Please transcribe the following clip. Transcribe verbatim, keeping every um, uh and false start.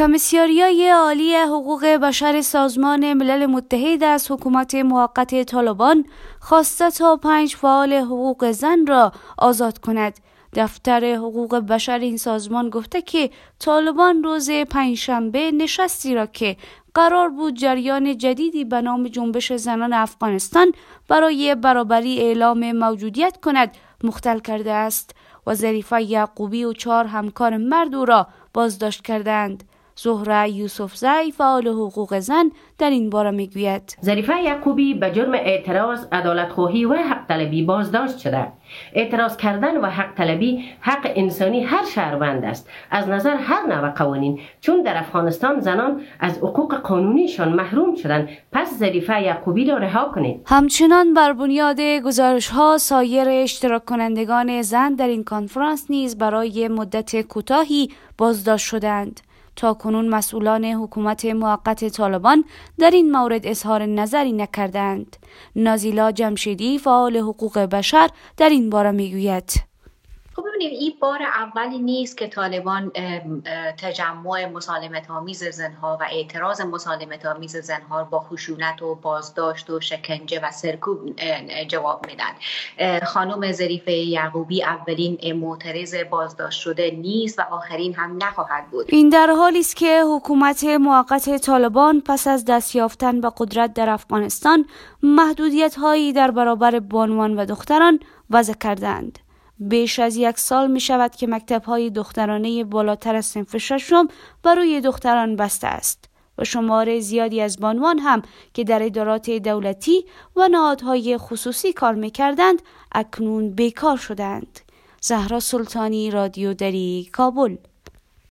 کمیسیاریای عالی حقوق بشر سازمان ملل متحد از حکومت موقت طالبان خواسته تا پنج فعال حقوق زن را آزاد کند. دفتر حقوق بشر این سازمان گفته که طالبان روز پنجشنبه نشستی را که قرار بود جریان جدیدی به نام جنبش زنان افغانستان برای برابری اعلام موجودیت کند مختل کرده است و ظریفه یعقوبی و چهار همکار مرد او را بازداشت کردند. زهره یوسفزئی فعال حقوق زن در این باره میگوید: ظریفه یعقوبی به جرم اعتراض، عدالت‌خواهی و حق طلبی بازداشت شده. اعتراض کردن و حق طلبی حق انسانی هر شهروند است از نظر هر نوع قوانین، چون در افغانستان زنان از حقوق قانونیشان محروم شدند. پس ظریفه یعقوبی را رها کنید. همچنان بر بنیاد گزارش‌ها سایر اشتراک کنندگان زن در این کنفرانس نیز برای مدت کوتاهی بازداشت شدند. تا کنون مسئولان حکومت موقت طالبان در این مورد اظهار نظری نکردند. نازیلا جمشیدی فعال حقوق بشر در این باره میگوید: خب ببینید، این بار اولی نیست که طالبان تجمع مسالمت آمیز زنها و اعتراض مسالمت آمیز زنها با خشونت و بازداشت و شکنجه و سرکوب جواب میدن. خانم ظریفه یعقوبی اولین معترض بازداشت شده نیست و آخرین هم نخواهد بود. این در حالی است که حکومت موقت طالبان پس از دست یافتن به قدرت در افغانستان محدودیت هایی در برابر بانوان و دختران وضع کردند. بیش از یک سال می شود که مکتب‌های دخترانه بالاتر از صنف ششم برای دختران بسته است و شمار زیادی از بانوان هم که در ادارات دولتی و نهادهای خصوصی کار می کردند اکنون بیکار شدند. زهرا سلطانی، رادیو دری، کابل.